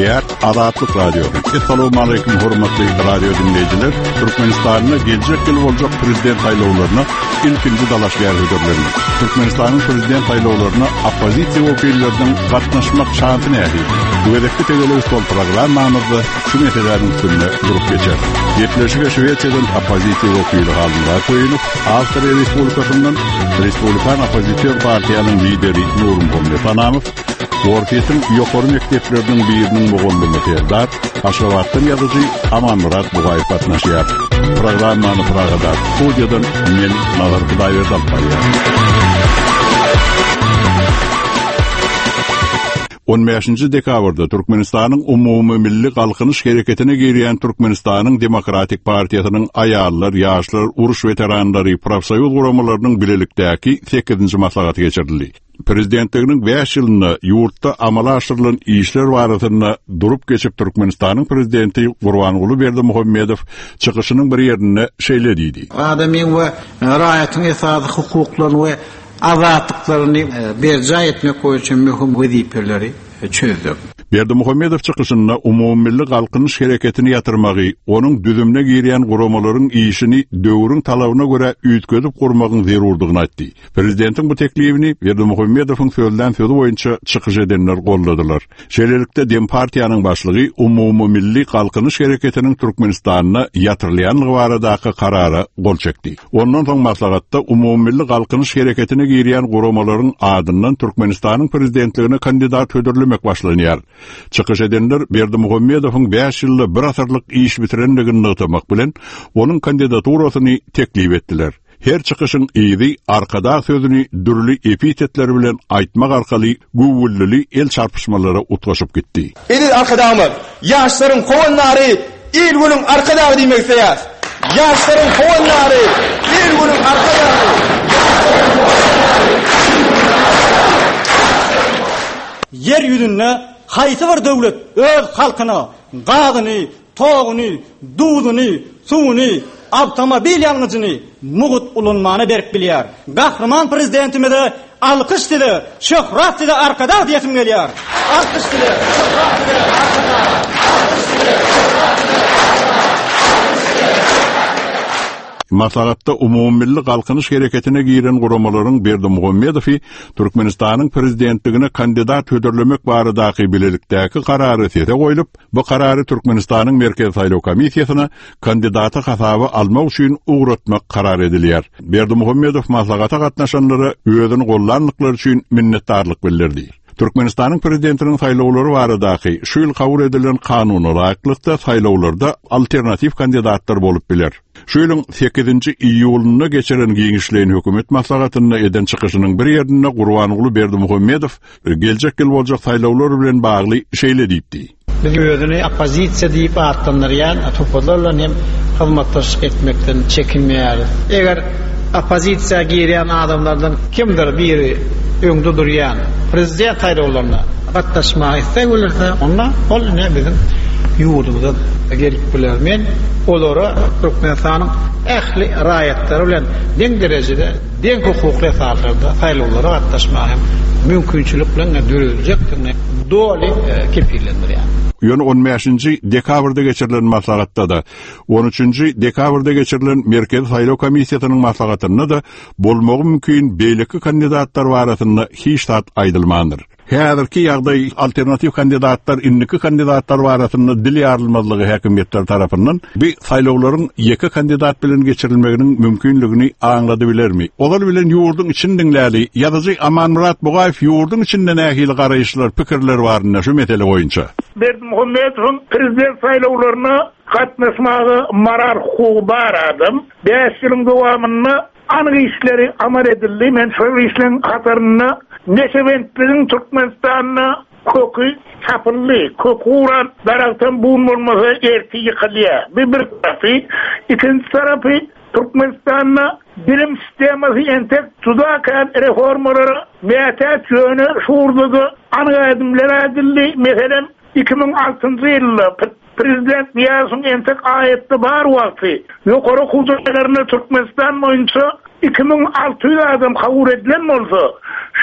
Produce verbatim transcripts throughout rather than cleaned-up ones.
Diyar Azatlyk Radio. Assalamu alaykum hormatly radio dinleyijiler. Türkmenistan'da gelecek yıl olacak prezident saylawlaryna ilkinji dalaş berýärler. Türkmenistanyň prezident saylawlaryna oppozisiýa wekillerinden gatnaşmak şanty nähili. Bu edekde tegele stol programmamyzda şu meselelerin üstünde durup geçer. Yetleşige Şweýçeden oppozisiýa wekili halynda koýulyp, Awstriýa Respublikasynyň Respublikan Oppozisiýa partiýasynyň lideri Nurum Gomletanamov Orkestrň ýokary mekdepleriniň biriniň mugallymyny terdar, Aşgabatdan ýazyjy Aman Murat Bugaýew gatnaşýar. Programmany Pragada studiýadan men Nazar Budaýew barýar. on beşinji dekabrda Türkmenistanyň umumy milli galkynyş hereketine girýän Türkmenistanyň Demokratik Partiýasynyň aýallar, ýaşlar, uruş weteranlary, profsoýuz guramalarynyň bilelikdäki sekizinji maslahaty geçirildi. Prezidentliginiň beş ýylyna ýurtda amala aşyrylan işler barasyna durup geçip Türkmenistanyň prezidenti Gurbanuly Berdimuhammedow çykyşynyň bir ýerinde şeýlediydi. Adamyň we raýatyň esasy hukuklaryny we azatlyklaryny berja etmek üçin möhüm wezipeleri çözdü. Berdimuhammedow çykyşyna umumilli galkynyş hereketini ýatyrmagy, onuň düzümne girýän guramalaryň işini döwrüň talabyna görä üýtgedip gurmagyň zerurdygyny aýtdy. Prezidentiň bu teklifini Berdimuhammedowyň sözlän sözü boýunça çykyş edenler golladylar. Şeýlelikde Dem partiýanyň başlygy umumy milli galkynyş hereketiniň Türkmenistanyna ýatyrylýanlygy baradaky karara gol çekdi. Ondan soň maslahatda umumilli galkynyş hereketine girýän guramalaryň adyndan Türkmenistanyň prezidentligine kandidat ödürlemek başlanýar. Çykyş edenler Berdimuhammedowyň beş ýylda bir asyrlyk iş bitirenligini ýytamak bilen onuň kandidaturasyny teklif etdiler. Her çykyşyň ýygy arkada sözüni dürli epitetler bilen aýtmak arkaly güwüllili el çarpışmalary utgaşyp gitdi. Edil arkadaşlar, ýaşlaryň kowanlary el günüň arkadaşy diýmekseýär. Ýaşlaryň kowanlary el günüň arkadaşy. Yer ýüzünde haýsy bir döwlet öz halkyna gazyny, togyny, duduny, suwuny, awtomobil ýalňyjyny mugut ulanmany berip bilýär. Gahrman prezidentimize alkyş dili, şöhrat dili arkada diýesim gelýär. Alkyş dili, şöhrat dili arkada. Alkyş dili, şöhrat dili arkada. Maslahatda umumilli galkynyş hereketine giren guramalaryň Berdimuhammedowy Türkmenistanyň prezidentligine kandidat ödürlemek baradaky bilelikdäki karary sese goýulyp, bu karary Türkmenistanyň Merkez Saýlaw Komissiýasyna kandidaty hasaby almak üçin ugratmak karar edilýär. Berdimuhammedow maslahata gatnaşanlara özüni gollanlyklary üçin minnetdarlyk bildirdi. Türkmenistanyň prezidentiniň saýlawlary baradaky şu ýyl kabul edilen kanuny raýatlykda saýlawlarda alternativ kandidatlar bolup biler. Şu ýylyň sekizinji iýulyna geçiren giňişleýän hökümet maslahatyna eden çykyşynyň bir ýerinde Gurbanuly Berdimuhammedow geljek ýyl boljak saýlawlar bilen bagly şeýle diýipdi. Biz özüni oppozisiýa diýip atlanýan toplalarla hem hyzmatdaşlyk etmekden çekinmeýäris. Eger oppozisiýa girýän adamlardan kimdir biri öňde durýan prezident saýlawlaryna gatnaşmak isteglerse, onda ol ne bizim ýurdumyzda gerek biler. Men olara Türkmenistanyň ähli raýatlary bilen deň derejede, deň hukukly saýlawlarda saýlawlara gatnaşmak mümkinçilik bilen döreljekdigine doly kepillendirýär. Ýöne on beşinji dekabrda geçirilen maslahatda da on üçünji dekabrda geçirilen Merkez Saýlaw Komissiýasynyň maslahatyna da bolmagy mümkin beýleki kandidatlar barasyna hiç tat aýdylmandyr. Häzirki ýagdaý alternativ kandidatlar inniki kandidatlar barasyna dil ýarylmazlygy häkimetler tarapyndan bir saýlawlaryň ýeki kandidat bilen geçirilmeginiň mümkinligini aňlady bilermi? Olar bilen ýurdun içindiňläli ýazyjy Aman Murat Bugaýew ýurdun içinde nähili garaýşlar, pikirler barynda şu mesele boýunça. Berdimuhammedowyň prezident saýlawlaryna gatnaşmagy marar hukuky bar adam. beş ýylyň dowamyny anyk işleri amal edildi. Men şu işlerin hatarına neşeventlerin Türkmenistanyna kökü tapıllı, kökü uğran daraktan buğun olmasa erti yıkılıyor. Bir bir tarafı, ikinci tarafı Türkmenistanyna bilim sistemasi entek tudakan reformaları meyatet yönü şuurdudu anyk adımlar edildi. Mesela iki bin altıncı ýylda Prezident Niýazowyň entek aýetde bar wagty ýokary huzurlaryna Türkmenistan boýunça iki bin alty ýyl adam kabul edilen bolsa,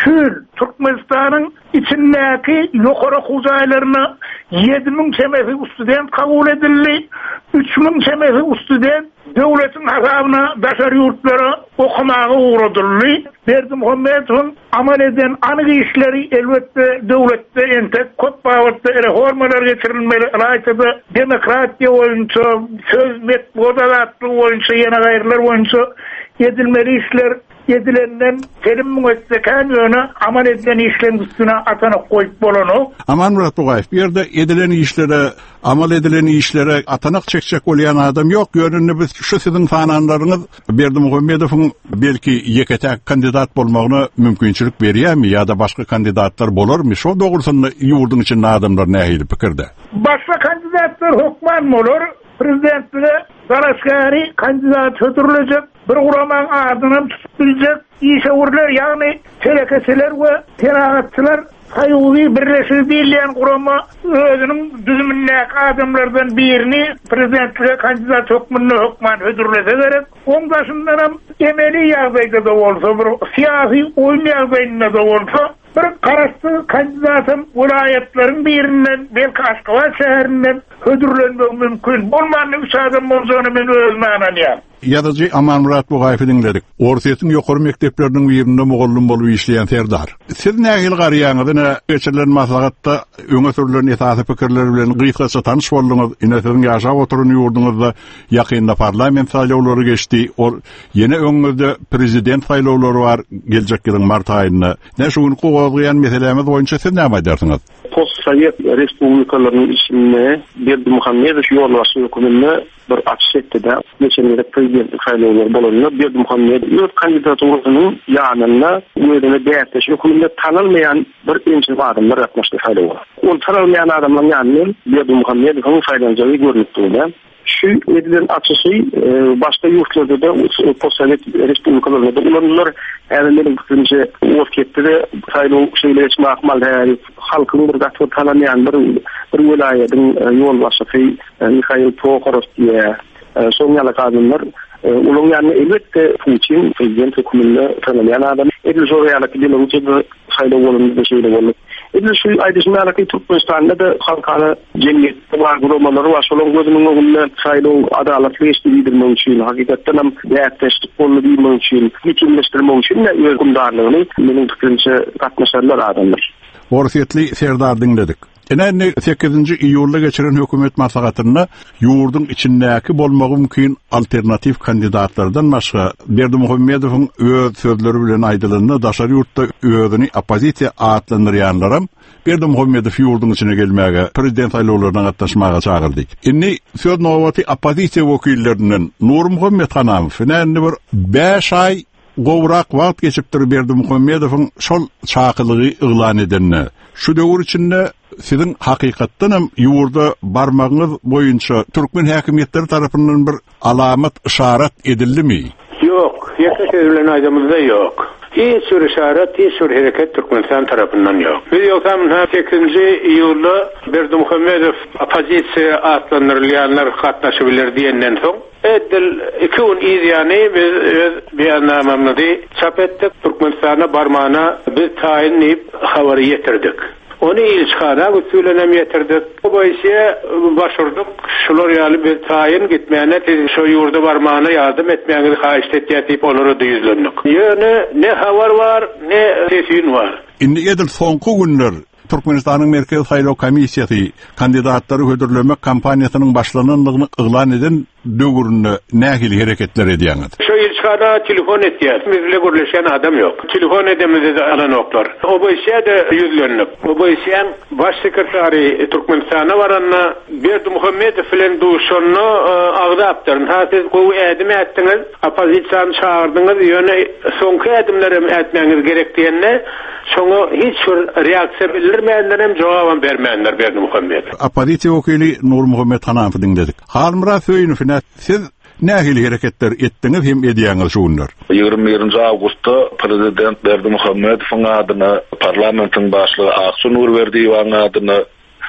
Şül Türkmenistan'ın içindeki yukarı huzaylarına yedi bin çemesi student kabul edildi. üç bin çemesi student devletin hesabına daşar yurtlara okumağa uğradıldı. Berdi Muhammedov'un amal eden anı işleri elbette devlette entek kod bağırtta reformalar getirilmeli. Raytada demokratiya oyuncu, söz metbodalatlı oyuncu, yeni gayrılar oyuncu edilmeli işler edilenden terim müessekan yönü amal edilen işlerin üstüne atanıp koyup bolonu. Aman Murat Bugayev, bir yerde edilen işlere, amal edilen işlere atanak çekecek olayan adam yok. Yönünü biz şu sizin fananlarınız Berdi Muhammedov'un belki yeketek kandidat bolmağına mümkünçülük veriyor mi? Ya da başka kandidatlar bolur mu? Şu doğrusunda yurdun içinde adamlar nehir pikirde? Başka kandidatlar hukman olur. Prezidentliğe Daraskari kandidat ödürülecek. Bir kuraman adını tutulacak. İşavurlar yani telekeseler ve tenagatçılar hayuli birleşir değilleyen kurama özünün düzümündeki adamlardan birini prezidentliğe kandidat hukmununa hukman ödürülese gerek. Ondaşından emeli yağdayda da olsa, bir siyasi oyun yağdayında da olsa bir karastı kandidatın vilayetlerin birinden belki Aşkabat şehrinden ödürlenmek mümkün. Olmanın üç adam olduğunu men özüme ananıyam. Yazıcı Aman Murat Bugayev'i dinledik. Ortayetin yukarı mekteplerinin birinde muğallım bolup işleyen Serdar. Siz nähil garaýaňyzy geçirilen maslahatda öňe sürülen esasy pikirleri bilen gysgaça tanış bolduňyz. Ine sizin ýaşap oturan ýurduňyzda ýakynda parlament saýlawlary geçdi. Or ýene öňüňizde prezident saýlawlary bar geljek ýylyň mart aýynda. Näşe gowazlayan meselemiz boýunça siz näme aýdarsyňyz? Post-Sovet respublikalarynyň içinde Berdi Muhammedow ýolbaşy hökümine bir atış etdi de geçenlerde prezidentlik saýlawlary bolanyna Berdi Muhammedow öz kandidaturynyň ýanynda öýdene däýerleşik hökümde tanylmayan bir ençe adamlar gatnaşdy saýlawda. Ol tanylmayan adamlaryň ýanyny Berdi Muhammedow saýlanjagy görnükdi. Şu edilen açışı e, başka yurtlarda da post-Sovet respublikalarında ulanırlar. Eğerlerin fikrince orkette de sayılı şeyler için akmal yani halkın bir gatı tanımayan bir, bir vilayetin e, yol başıfı e, Mikhail Prokhorov diye e, son yalak adamlar e, ulun yani elbette Putin prezident hükümünde tanımayan adam. Edil zorayalak diye uçak sayılı olumlu bir şeyle olumlu. Edil şu aydışmayarak Türkmenistan'da da halkana cemiyette var, kurumaları var. Solun gözümün oğluna sayılı adaletli eşlidirmek için, hakikaten hem değerteşlik konu bilmek için, bitimleştirmek için de hükümdarlığını benim fikrimce katmışarlar adamlar. Orfiyetli Serdar dinledik. Enäni sekizinci iýulda geçiren hökümet maslahatyna ýurdun içindäki bolmagy mümkin alternatif kandidatlardan başga Berdi Muhammedowyň öz sözleri bilen aýdylyny daşary ýurtda özüni opozisiýa atlandyrýanlaram Berdi Muhammedow ýurdun içine gelmäge, prezident saýlawlaryna gatnaşmaga çagyrdy. Inni söz nowbaty opozisiýa wekillerinden Nur Muhammed Hanamow näme bir beş ay gowrak wagt geçipdir Berdi Muhammedowyň şol çakylygy yglan edenne. Şu döwür içinde sizin hakykatdan hem ýurda barmagyňyz boýunça türkmen häkimetleri tarapyndan bir alamat işaret edildimi? Yok, ýa-da bilen aýdymyzda ýok. Hiç bir işaret, hiç bir hareket Türkmenistan tarafından yok. Biz yoksam sekizinci iýulda Berdi Muhammedow opozisiýa atlandyrylýanlar gatnaşybiler diýenden soň edil iki gün ýany biz beýannamamyzy çap etdik. Türkmenistana barmana biz taýin edip habary ýetirdik. Onu ilçkana götürenem yetirdik. O boysiye başvurduk. Şular ýaly bir taýin gitmäne şu ýurda barmana yardım etmäňizi haýyş etýätip onlara düýüzlendik. Ýöne ne habar var, ne sesün var. Indi edil soňky günler Türkmenistanyň Merkez Saýlaw Komissiýasy kandidatlary hödürlemek kampaniýasynyň başlananlygyny yglan eden döwüründe nähili hereketler edýäňiz. Şu ilçkana telefon etýär. Bizle görleşen adam yok. Telefon edemizde alan oklar. O boýsya da ýüzlenip. O boýsyan baş sekretary Türkmenistana baranna Berdi Muhammedow bilen duşanny agdapdyryn. Ha siz gowy ädim etdiňiz, opozisiýany çağırdyňyz, ýöne soňky ädimleri etmäňiz gerek diýende şoňa hiç bir reaksiýa bildirmeýänler hem jogap bermeýänler Berdi Muhammedow. Opozisiýa wekili Nur Muhammed Hanamow dinledik. Halmira söýününe siz nähili hereketler etdiňiz hem edýäňiz şu günler? ýygrimi birinji awgustda prezident Berdi Muhammedowyň adyna parlamentiň başlygy Aksu Nurberdiýewiň adyna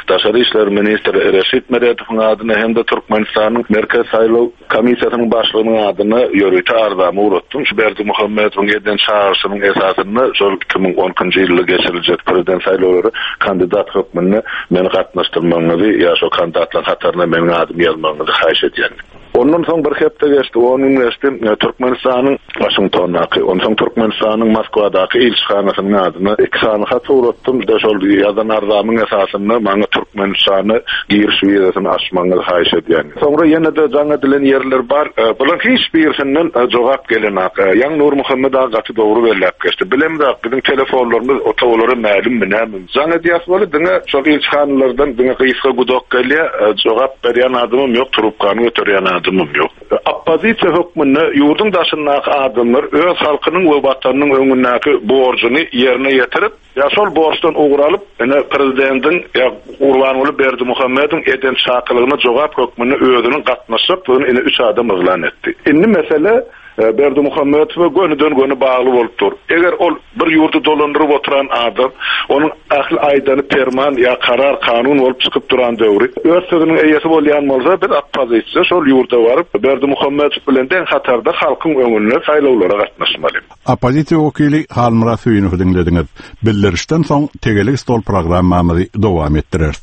Daşary işler ministri Reşit Meredow'un adyna hem de Türkmenistanyň Merkez Saýlaw Komissiýasynyň başlygynyň adyna ýörüýte arzamy uratdym. Şu Berdimuhammedowyň eden çağrışynyň esasyny şol iki bin onunçy ýylda geçiriljek prezident saýlawlary kandidat hökmüne meni gatnaşdyrmagyny ýa şo kandidatlar hatarına meniň adymy ýazmagyny haýyş edýän. Ondan soň bir hepde geçdi. Onun geçdi Türkmenistanyň Washingtondaky, ondan soň Türkmenistanyň Moskwadaky elçixanasynyň adyna iki sany hat uratdym. Da şol ýazan arzamyň esasyny maňa Türkmenistany giriş wizasyny açmagyny haýyş edýän. Soňra ýene de jaňa dilen ýerler bar. Bular hiç birisinden jogap gelenak. Ýang Nur Muhammed agaty dogry berläp geçdi. Bilemde bizim telefonlarymyz otolary ma'lum bilen. Jaňa diýaswaly diňe şol elçixanalardan diňe gysga gudok gelýär. Jogap berýän adamym ýok, trubkany götürýän adamym ýok. Oppozisiýa hökmüne ýurdun daşyndaky adamlar öz halkynyň we watanynyň öňündäki borjyny ýerine ýetirip, ýa şol borçdan ugralyp, ene prezidentiň ýa Gurbanuly Berdimuhammedowyň eden şakylygyna jogap hökmüne özüniň gatnaşyp, bunu ene üç adam ýylan etdi. Indi mesele Berdimuhammedow gönüden göni bagly bolup dur. Eger ol bir ýurdu dolandyryp oturan adam, onuň ahly aýdany perman ýa karar kanun bolup çykyp duran döwri, öz sözüniň eýesi bolýan bolsa, bir oppozisiýa şol ýurda baryp Berdimuhammedow bilen den hatarda halkyň öňünde saýlawlara gatnaşmaly. Oppozisiýa wekili Halmura Süýnowy dinlediňiz. Bildirişden soň tegelik stol programmamyzy dowam etdireriz.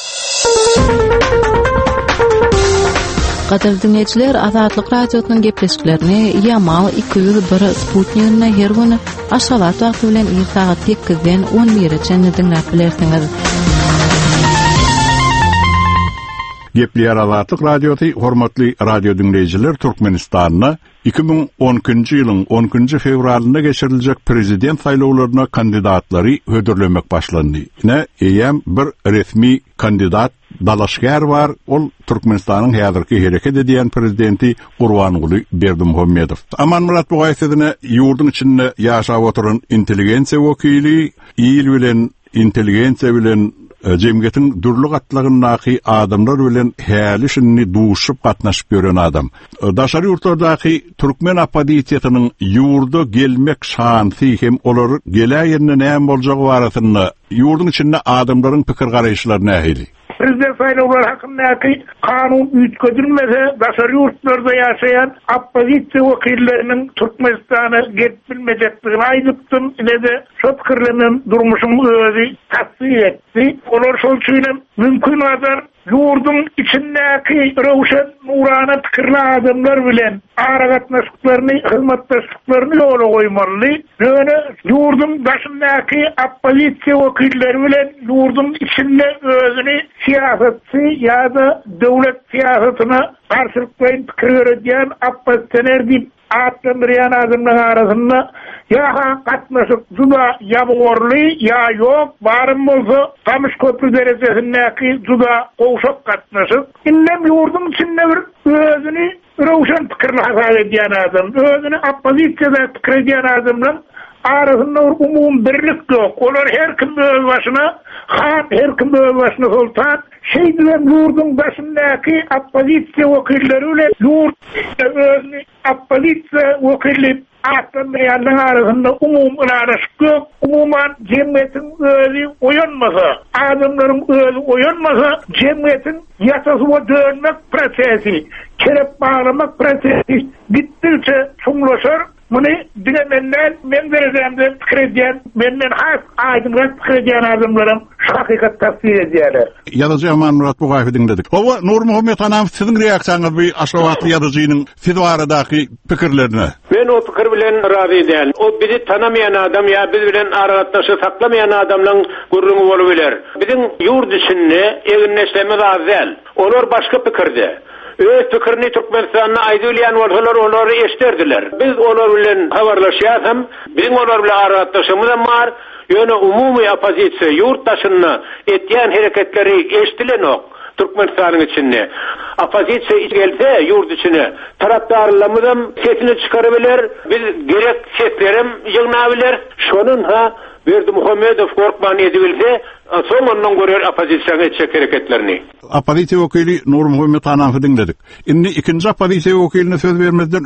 Gader dinleyijiler, Azatlyk radiosynyň gepleşiklerini ýamal iki yüz bir Sputnik'ne her güni aşgabat wagty bilen ýer saat sekizden on birgacha dinläp bilersiňiz. Gepli Azatlyk radiosy, hormatly radio dinleyijiler, Türkmenistanyň iki bin onunçy ýylyň onunçy fevralynda geçiriljek prezident saýlawlaryna kandidatlary hödürlemek başlandy. Ne eýem bir resmi kandidat Dalaşgar var, ol Türkmenistanyň häzirki hereket edýän prezidenti Gurbanuly Berdimuhammedow. Aman Murat Bogaýsydyna ýurdun içinde ýaşap oturan intelligensiýa wekili, ýyl bilen intelligensiýa bilen jemgyýetiň dürli gatlaryndaky adamlar bilen häli şinni duşup gatnaşyp gören adam. Daşary ýurtlardaky türkmen oppozisiýasynyň ýurda gelmek şansy hem olar gelýärine näme boljagy barasyny ýurdun içinde adamlaryň pikir garaýşlary nähili? Prezident saýlawlary hakyndaky kanun üýtgedilmese, daşary ýurtlarda ýaşaýan oppozisiýa wekilleriniň Türkmenistana gelip bilmejekdigini aýdypdym. Ine-de şo pikirleriň durmuşyny özi tasdiq etdi. Olar şol üçin mümkin adar ýurdun içindäki rowşan nurana pikirli adamlar bilen aragatnaşyklaryny, hyzmatdaşlyklaryny ýola goýmaly. Ýöne ýurdun daşyndaky oppozisiýa wekilleri bilen ýurdun içinde özüni siýasatçy ýa-da döwlet siýasatyna garşylyk bilen pikir berýän oppositsioner diýip atlandyrýan adamlaryň arasynda ýa-ha gatnaşyp juda ýabgorly ýa ýok, barym bolsa Tamış köprü derejesindäki juda gowşak gatnaşyp, innem ýurdun içinde bir özüni rowşan pikirli hasap edýän adam, özüni oppozisiýada pikir edýän adamlar arasynda umum birlik ýok. Olar her kim öz başyna han, her kim öz başyna sultan, şeýdilen ýurdun başyndaky oppozisiýa wekilleri bilen ýurt özüni oppozisiýa wekili atlanmayanlar arasında umum ıraşık yok. Umuman cemiyetin özü oyanmasa, adamların özü oyanmasa, cemiyetin yasasına dönmek prosesi, kerep bağlamak prosesi gittikçe çoğulaşır. Bunu dinemenden men vereceğimde fikir edýän, menden has aydınlık fikir edýän adamlarım şu hakikat tafsir edýärler. Ýazyjy Aman Murat Bogaýew dinledik. Owa Nur Muhammed hanam siziň reaksiýaňyz bu aşgabatly ýazyjynyň siz baradaky pikirlerine? Ben o pikir bilen razy däl. O bizi tanamayan adam ýa biz bilen aragatnaşy saklamayan adamlaryň gurrungy bolup biler. Biziň ýurt içinde eginleşmemiz azel. Olar başga pikirde. Öz pikirini Türkmenistanyna aýdylýan bolsalar olary eşderdiler. Biz olar bilen habarlaşýasam, biziň olar bilen aragatnaşymyz bar, ýöne umumy oppozisiýa ýurtdaşyny etýän hereketleri eşdilen ok. Türkmenistanyň içinde. Oppozisiýa gelse ýurt içine tarapdarlarymyzam sesini çykarybiler, biz gerek seslerim ýygnabiler. Şonun ha Berdimuhammedow korkman edilse, soňundan görer oppozisiýaga etjek hereketlerini. Oppozisiýa wekili Nur Muhammed hanam dinledik. Indi ikinji oppozisiýa wekiline söz bermezden öň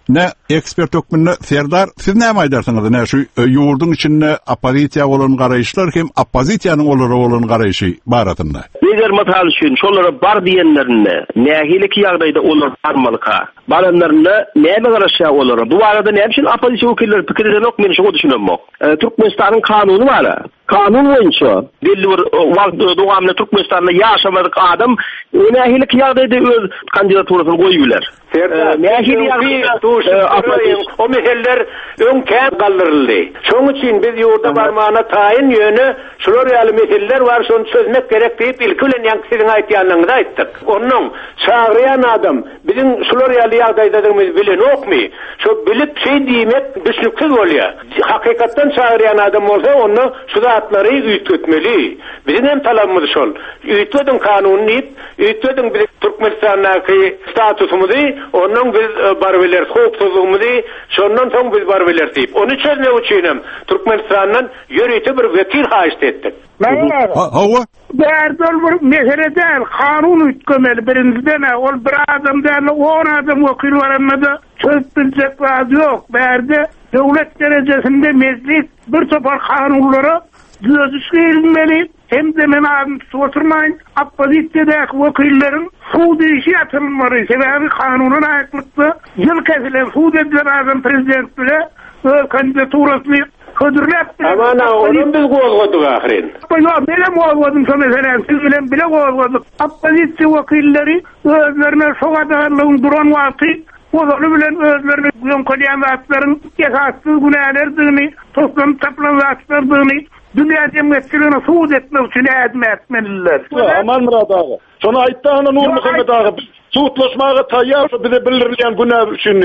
Ne ekspert hükmünde Serdar siz näme aýdarsyňyz? Ne şu ýurdun içinde opozisiýa bolan garaýşlar hem opozisiýanyň olara bolan garaýşy baratynda. Eger masal üçin şolara bar diýenlerine nähili ki ýagdaýda olar barmalyka. Baranlaryna näme garaşýa olar? Bu arada näme üçin opozisiýa wekilleri pikirden ok meni şo düşünýärmek. Türkmenistanyň kanuny bar. Kanun boýunça belli bir wagt dowamly Türkmenistanda ýaşamadyk adam nähili ki ýagdaýda öz kandidaturasyny goýýarlar. Nähili ýagdaýda o meseller öňkän galdyryldy. Şoň üçin biz ýurda barmana taýin ýöne şolar ýaly meseller bar, şonu çözmek gerek diýip ilki bilen ýaňkysyny aýtýanlygyny aýtdyk. Onuň çağırýan adam biziň şolar ýaly ýagdaýdadygymy bilen okmy? Şo bilip şey diýmek düşünýärsiz bolýar. Hakykatdan çağırýan adam bolsa onu şu zatları üýtgetmeli. Biziň hem talabymyz şol. Üýtgediň kanuny, üýtgediň bir Türkmenistanyň statusumuzy, onuň biz barbeler hukukçylygymyzy, şondan soň biz barbeler diýip. Onu çözmek üçin Türkmenistanyň ýöretde bir wekil haýyş etdik. Hawa Berdol bir meselede kanun üýtgemeli birinciden ol bir adamdan on adam wekil barmada çözülecek wagt ýok. Berde döwlet derejesinde meclis bir topar kanunlary düzüşdirilmeli. Hem de men adam soturmayın, opozisiýadäki wekillerin suud işi atylmaly. Sebäbi kanunun aýaklykdy ýyl kesilen suud edilen adam prezident bile öz kandidaturasyny ködürläp. Amana onu biz gozgadyk ahyrin. Yo, benim gozgadym şu meselen, siz bilen bile gozgadyk. Opozisiýa wekilleri özlerine şogadaglygyny duran wagty ozary bilen özlerini ýöňkelýän zatlaryň esassyz günälerdigini, toplum taplan zatlaryny dünya cemiyetçiliğine suud etmek için edme etmeliler. Aman Murad ağa. Şonu aýtdy ana Nur Muhammed ağa. Suutlaşmaga taýýar bize bildirilýän günä üçin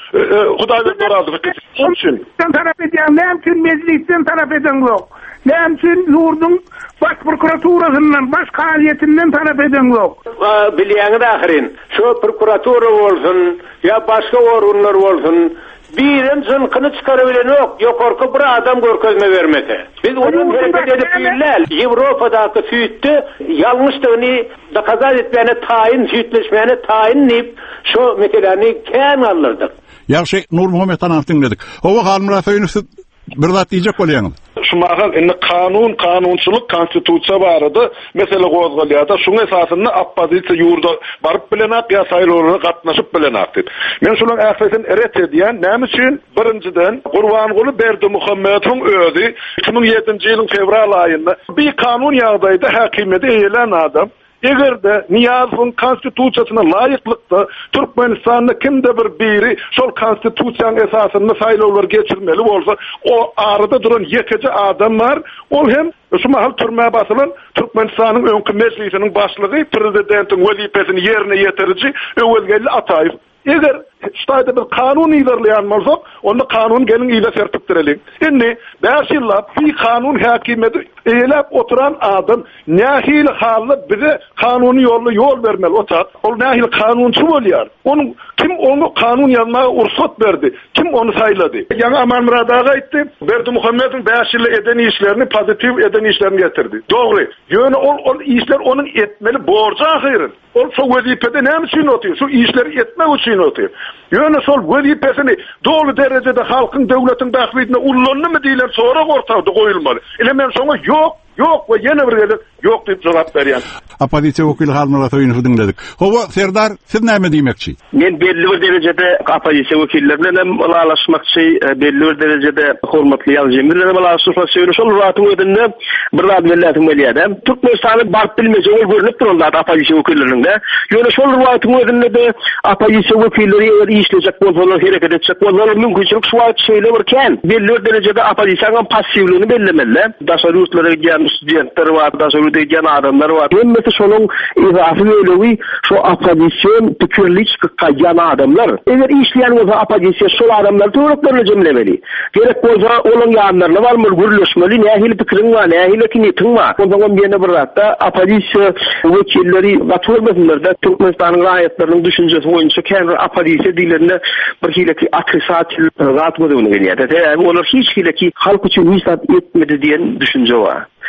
Hudaý narazylyk üçin. Sen tarap edýän, näme üçin meclisten tarap eden ýok. Näme üçin ýurdun baş prokuraturasyndan, baş kaýetinden tarap eden ýok. Bilýäňiz ahyrin, şu prokuratura bolsun, ýa başga organlar bolsun, birin zınkını çıkarabilen yok. Yokorku bir adam görkezme vermese. Biz onun hareket edip değiller. Avrupa'daki süýtdi yanlışlığını da kazat etmeyene tayin, süýtleşmeyene tayin deyip şu meseleni kän alırdık. Ýaşy Nur Muhammed Anaw dinledik. Owa Halmura Feýnüsi bir zat diýjek bolýaňyz. Şumahan indi kanun, kanunçylyk, konstitusiýa barady. Mesele gozgalýarda şoň esasynda oppozisiýa ýurda baryp bilenak ýa saýlawlara gatnaşyp bilenak diýip. Men şolaň ählisin eret edýän näme üçin? Birinciden Gurbanguly Berdimuhammedowyň özi iki bin ýedinji ýylyň fevral aýynda bir kanun ýagdaýda häkimeti eýelen adam Eger de Niyazowyň konstitusiýasyna laýyklykda Türkmenistanda kimde bir biri şol konstitusiýanyň esasynda saýlawlar geçirmeli bolsa, o arada duran ýekiji adam var. Ol hem şu mahal türmäge basylan Türkmenistanyň öňkü meclisiniň başlygy prezidentiň wezipesini ýerine ýetiriji Öwelgeli Ataýew. Eger ştaýda bir kanun ýerleýän bolsa, onda kanun gelin ýyla sertipdirelik. Indi beş ýyllap bir kanun häkimeti eýlep oturan adam nähil haly bize kanuny ýolly ýol bermeli otar. Ol nähil kanunçy bolýar. Onu kim onu kanun ýazmaga ursat berdi? Kim onu saýlady? Ýa-ni Aman Murad ağa aýtdy. Berdimuhammedowyň beş ýyl eden işlerini, pozitiv eden işlerini getirdi. Dogry. Ýöne ol ol işler onun etmeli borca ahyryň. Ol şu wezipede näme üçin otýar? Şu işleri etmek üçin otýar. Ýöne sol wezipesini dogry derejede halkyň döwletiň dahwidine ullanmaly mı diýiler, sonra ortaga goýulmaly. Ile men şoňa ýok, ýok we ýene bir gelip ýok diýip jogap berýän. Opozisiýa wekili Halmura Feýnüsi dinledik. Howa Serdar, siz näme diýmekçi? Men belli bir derejede opozisiýa wekilleri bilen mulaşmakçy, belli bir derejede hormatly ýazyjym bilen mulaşmakçy. Şol wagtyň ödünde bir zat bilen bilýärdim. Türkmenistany barp bilmese ol görünip durýar opozisiýa wekillerinde. Ýöne şol wagtyň ödünde de opozisiýa wekilleri işlejek bolsalar, hereket etjek bolsalar mümkinçilik şu wagt şeýle birken, belli bir derejede opozisiýanyň passivligini bellemeli. Daşarutlary gelýän studentler bar, daşarutda gelýän adamlar bar. Hemmesi şonuň izafy ölewi şu opozisiýa pikirlik gaýan adamlar. Eger işleýän bolsa opozisiýa şol adamlar töreklerini jemlemeli. Gerek bolsa olaň ýanlaryna barmy gürleşmeli, nähili pikiriň bar, nähili kinetiň bar. Ondan bir bir ratda opozisiýa wekilleri gatwurmasynlar da Türkmenistanyň raýatlarynyň düşünjesi boýunça kendi opozisiýa diýlerini bir hileki atrysat gatmadygyny bilýär. Täze olar hiç hileki halk üçin hysap etmedi diýen düşünje bar.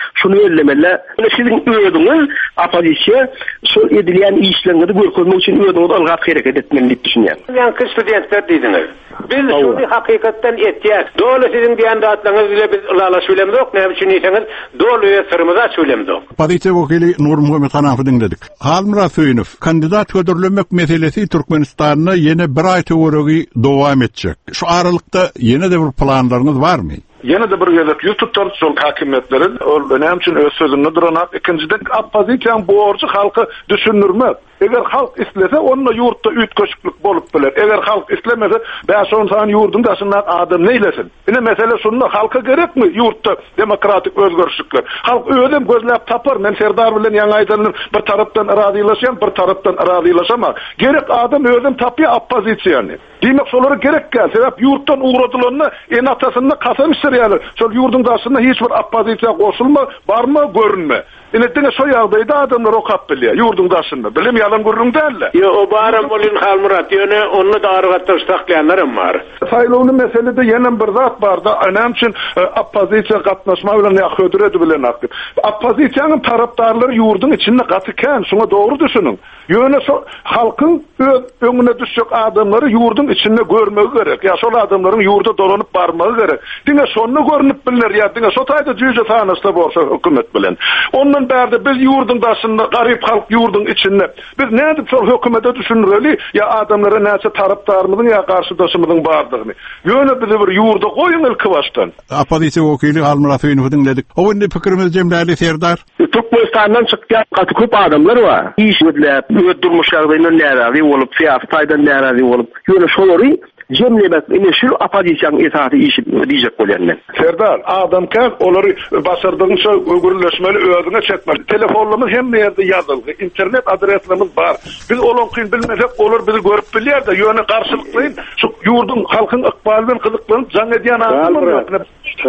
şunu bellemeli. Sizin öýüdüňiz opozisiýa şol edilen işlerinde görkezmek üçin öýüdüňiz algat hareket etmeli diýip düşünýär. Ýa-ni studentler diýdiňiz. Biz şunu hakykatdan etýäk. Dole sizin diýen datlaryňyz bilen biz ulala söylemdok. Näme üçin diýseňiz, dole sırmyza söylemdok. Opozisiýa wekili Nur Muhammed Hanafi dinledik. Halmurat Söýünov, kandidat gödürilmek meselesi Türkmenistanyny ýene bir ay töweregi dowam etjek. Şu aralykda ýene de bir planlaryňyz barmy? Yana da bir gezek yüz tutar sol hakimiyetlerin ol önem için öz sözünü duranat. İkinciden opozisiýanyň borçy halky düşünürmek. Eger halk islese onunla yurtda ütköşüklük bolup biler. Eger halk islemese beş on sany yurdun daşyndan adam neylesin? Ine mesele şunda halka gerekmi yurtda demokratik özgörüşlükler? Halk öýdem gözläp tapar. Men Serdar bilen ýa aýdanyň bir tarapdan arazylaşýan, bir tarapdan arazylaşama. Gerek adam öýdem tapýar opozisiýany. Diýmek şolary gerek gel. Sebäp yurtdan uğradylarny en atasyny kasam ýaly. Şol yurdun daşynda hiç bir opozisiýa goşulma, barmy görünme. Ine şo ýagdaýda adamlar okap bilýär yurdun daşynda. Bilim ýalan görüň däl. Yo o baram bolyn Halmurat ýöne onu da argatda saklayanlarım var. Saýlawly meselede ýene bir zat bar da önem üçin opozisiýa gatnaşma bilen ýa-hödüredi bilen akdyp. Opozisiýanyň tarapdarlary yurdun içinde gatyken, şoňa dogry düşünüň. Ýöne şo halkyň öňüne düşjek adamlary yurdun içinde görmegi gerek. Ya şol adamlaryň yurda dolanyp barmagy gerek. Diňe şonu görnüp biler ýa diňe şo taýda jüýje tanışda bolsa hökümet bilen. Ondan bärde biz yurdun daşynda garyp halk yurdun içinde biz näde şol hökümete düşünüreli ya adamlara näçe tarapdarmyzyň ya garşydaşymyzyň bardygyny. Ýöne bizi bir yurda goýun ilki başdan. Opozisiýa wekili Halmurat Söýünow dinledik. Owundy pikirimiz jemläli Serdar. Türkmenistandan çykýan gaty köp adamlar bar. İş bilen durmuş ýagdaýyndan närazy bolup, fiýastaýdan närazy bolup, ýöne şolary jemlemek ine şu opozisiýanyň esasy işi diýjek bolýan. Serdar, adamkar olary başardygyňça öwgürleşmeli özüne çekmeli. Telefonlarymyz hem ýerde ýazylgy, internet adreslerimiz bar. Biz olonqyn bilmesek olar bizi görüp bilýär de ýöne garşylyklaryň şu ýurdun halkyň ykbalyny kyzyklanyp jaň edýän adamlar.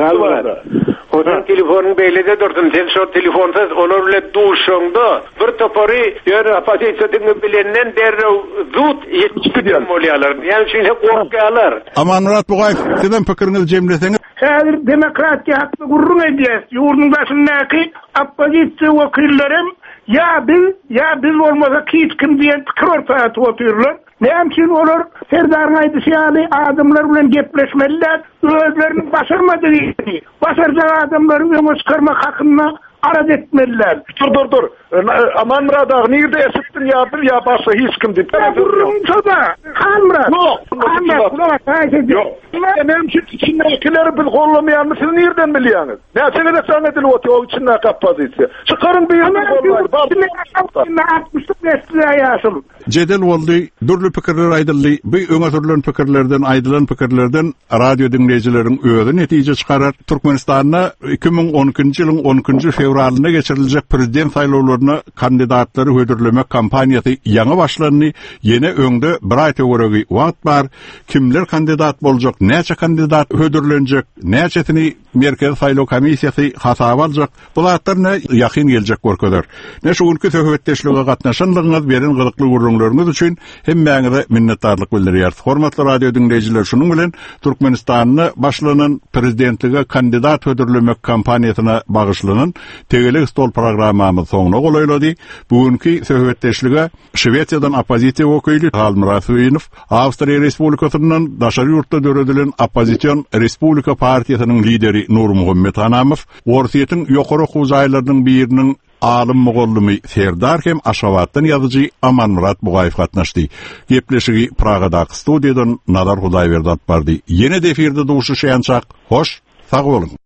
Odan telefonun beýlede durdun. Sen şo telefonsuz olar bilen duşuňda bir topary ýöne opozisiýanyň bilenden derrew zut ýetişdirýän bolýarlar. Ýani şeýle korkýarlar. Amanmurat Bugaýew, sizden pikirinizi jemleseňiz. Häzir demokratiýa hakda gurrun edýäs. Ýurdun başyndaky opozisiýa wekillerim ya biz ya biz bolmasa hiç kim diýen pikir ortaýa tutýarlar. Näme üçin olar Serdaryň aýdyşýaly adamlar bilen gepleşmeliler, özlerini başarmadygy, başarjak adamlary öňe çykarmak hakyna arad etmeliler. Dur dur dur. Aman Murat ağa nerede esittin ya bir ya başka hiç kim deyip. Durun çoba. Halmurat. Yok. Yok. Benim için içindekileri bil kollamayan mı siz nereden biliyorsunuz? Ne sene de sana dil otuyor o içinde kapazisi. Çıkarın bir yanı kollayın. altmışlık nesliye yaşım. Cedel oldu. Durlu pikirler aydıldı. Bir öňe türlü pikirlerden aydylan pikirlerden radyo dinleyijilerin öýüdi netije çıkarar. Türkmenistanyna iki bin on ikinji ýylyň on ikinji fevralyna geçiriljek prezident saýlawlaryna kandidatlary hödürlemek kampanýasy ýaňy başlandy. Ýene öňde bir ay töweregi wagt bar. Kimler kandidat boljak, näçe kandidat hödürlenjek, näçesini Merkez Saýlaw Komissiýasy hasap aljak. Bu zatlaryna ýakyn geljek görkezler. Ne şu günkü söhbetdeşlige gatnaşanlygyňyz beren gyzykly gurulmalarynız üçin hemmäňize minnetdarlyk bildirýär. Hormatly radio dinleyijiler, şunuň bilen Türkmenistanyny başlanan prezidentlige kandidat hödürlemek kampanýasyna bagyşlanan Tegelik stol programmamyz soňuna golaýlady. Bugünkü söhbetdeşlige Şwediýadan opozisiýa wekili Halmurat Söýünow, Awstriýa Respublikasynyň daşary ýurtda döredilen Opozisiýon Respublika Partiýasynyň lideri Nur Muhammed Hanafi, Orsiýetiň ýokary hujaýlarynyň biriniň alim mogollumy Serdar hem Aşgabatdan ýazyjy Amanmurat Bugaýew gatnaşdy. Gepleşigi Pragadaky studiýadan Nadar Hudaýberdi atbardy. Ýene de efirde duşuşýançak. Hoş, sag bolun.